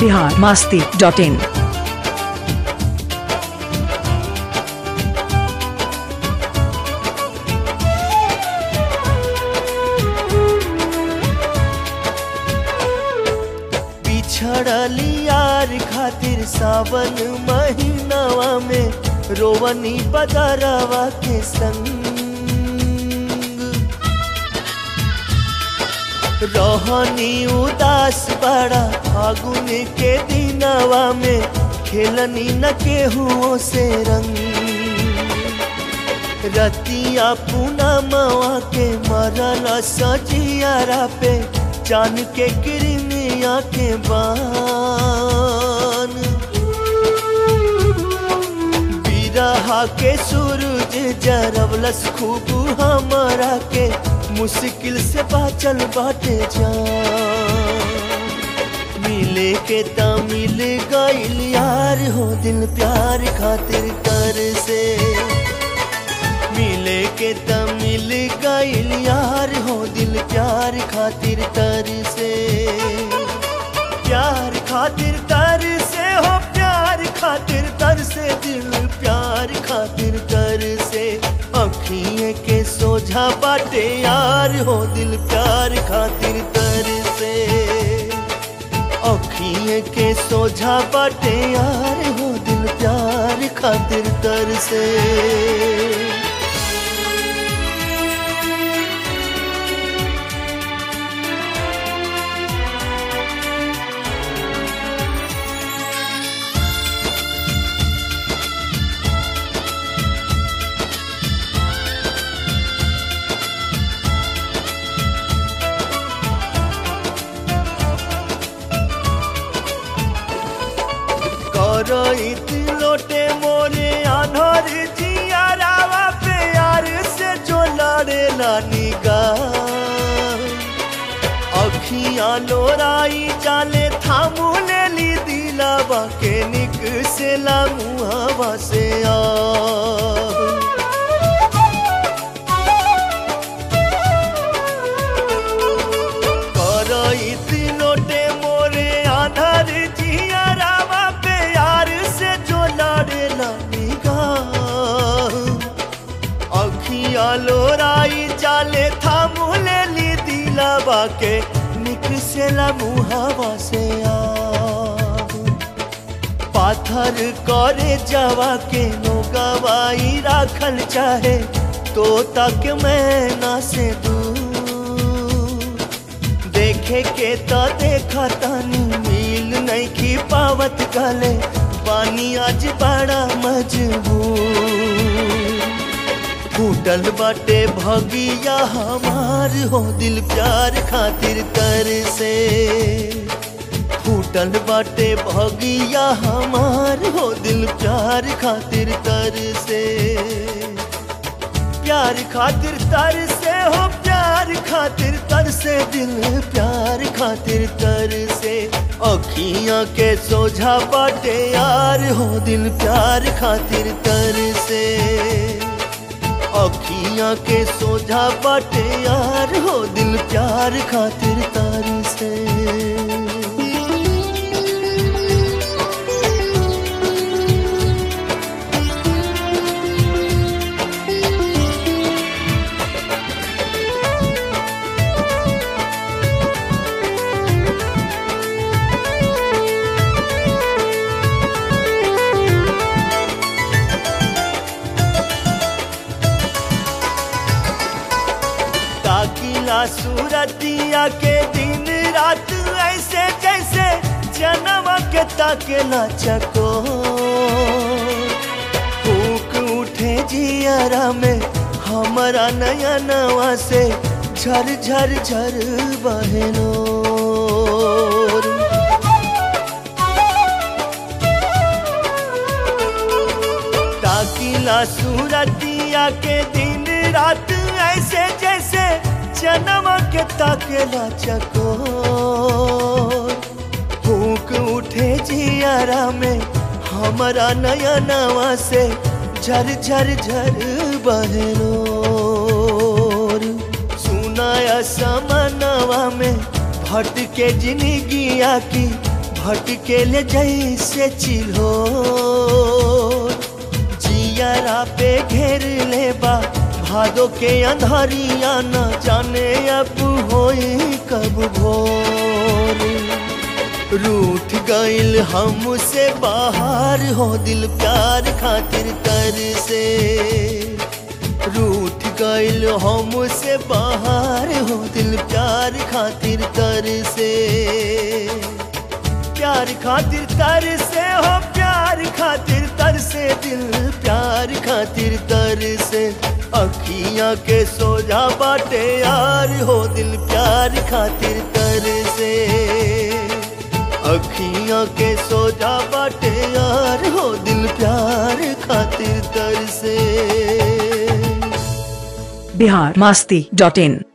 biharmasti.in। बिछड़ली यार खातिर सावन महीनावा में रोवनी बदरवा के संग रहनी उदास बड़ा फागुन के दिनवा में खेलनी न केहुओं से रंग रतिया पूनमवा के मरल सजियारा पे चान के किरनिया के बान बिरहा के सूरज जरवलस खूब हमरा के मुश्किल से बाचल बाटे जान मिले के ता मिल गइल यार हो दिल प्यार खातिर कर से मिले के ता मिल गइल यार हो दिल प्यार खातिर तर से प्यार खातिर तर से हो प्यार खातिर तर से दिल प्यार खातिर तर से अखिए के सोझा बाटे यार हो दिल प्यार खातिर तर से अखिए के सोझा बाटे यार हो दिल प्यार खातिर तर से रोइत लोटे मोरे आन्हर जियारावा पे यार से जो लड़ेला निगाह अखियां लोराई जाले थामू लेली दिलावा के निक से मुहावा से आ रोइत लोटे मोरे आन्हर जियारावा अखियां लोराई जाले थामू लेली दिलावा के निक से मुहावा से आ पाथर करे जवा के नो गवाई राखल चाहे तो तक मैना से दूर देखे के तो देखा तानी मिल नहीं की पावत गले पानी आज बड़ा मजबूर फूटल बाटे भगिया हमार हो दिल प्यार खातिर तर से फूटल बाटे भगिया हमार हो दिल प्यार खातिर तर से प्यार खातिर तर से हो प्यार खातिर तर से दिल प्यार खातिर तर से अखियां के सोझा बाटे यार हो दिल प्यार खातिर तर से अखियां के सोझा बाटे यार हो दिल प्यार खातिर तर से सूरतिया के दिन रात ऐसे जैसे जन्म के ताकेला चको फूक उठे जियारा में हमारा नया नवा से झर झर झर बहनो ताकिला सूरतिया के दिन रात ऐसे जैसे जन्म के ताकेला चको फूक उठे जियारा में हमारा नया नवा से झर झर झर बहनो सुनाया समनवा में भटके जिंदगिया की भटके ले जैसे चिल्हो, जियारा पे घेर ले बा भादो के अंधारिया, न जाने अब होई कब भोर। रूठ गइल हमसे बाहर हो दिल प्यार खातिर तर से, रूठ गइल हमसे बाहर हो दिल प्यार खातिर तर से, प्यार खातिर तर से हो, प्यार खातिर तर से दिल, प्यार खातिर तर से। अखियां के सोजा बाटे यार हो दिल प्यार खातिर तर से, अखियां के सोजा बाटे यार हो दिल प्यार खातिर तर से। biharmasti.in